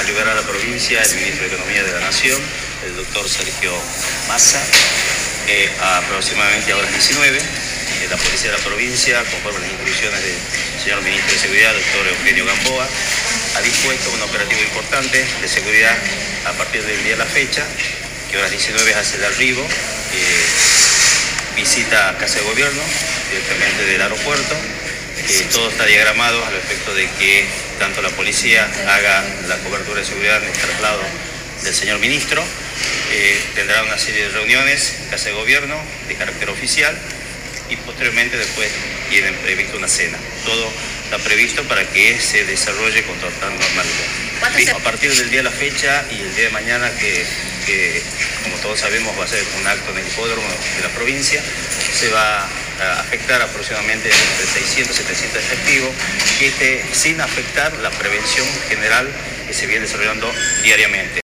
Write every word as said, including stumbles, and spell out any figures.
liberar a la provincia el ministro de Economía de la Nación, el doctor Sergio Massa, eh, a aproximadamente a horas diecinueve. Eh, la Policía de la Provincia, conforme a las instrucciones del señor Ministro de Seguridad, doctor Eugenio Gamboa, ha dispuesto un operativo importante de seguridad a partir del día de la fecha, que a horas diecinueve hace el arribo, eh, visita a Casa de Gobierno, directamente del aeropuerto. Eh, todo está diagramado al respecto de que tanto la policía haga la cobertura de seguridad en el traslado del señor ministro. Eh, tendrá una serie de reuniones en Casa de Gobierno de carácter oficial y posteriormente después tienen previsto una cena. Todo está previsto para que se desarrolle con total normalidad. A partir del día de la fecha y el día de mañana, que, que como todos sabemos va a ser un acto en el hipódromo de la provincia, se va a afectar aproximadamente entre seiscientos y setecientos efectivos, que esté sin afectar la prevención general que se viene desarrollando diariamente.